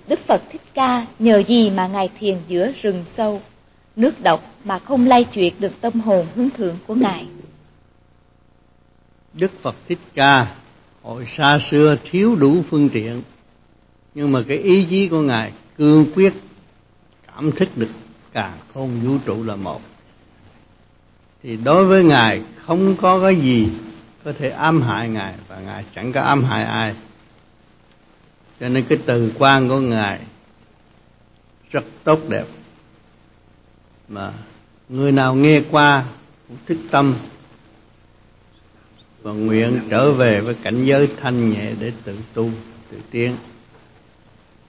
Đức Phật Thích Ca nhờ gì mà Ngài thiền giữa rừng sâu, nước độc mà không lay chuyển được tâm hồn hướng thượng của Ngài? Đức Phật Thích Ca hồi xa xưa thiếu đủ phương tiện, nhưng mà cái ý chí của Ngài cương quyết, cảm thức được càn khôn vũ trụ là một. Thì đối với Ngài không có cái gì có thể ám hại Ngài, và Ngài chẳng có ám hại ai. Cho nên cái từ quan của Ngài rất tốt đẹp, mà người nào nghe qua cũng thức tâm và nguyện trở về với cảnh giới thanh nhẹ để tự tu, tự tiến.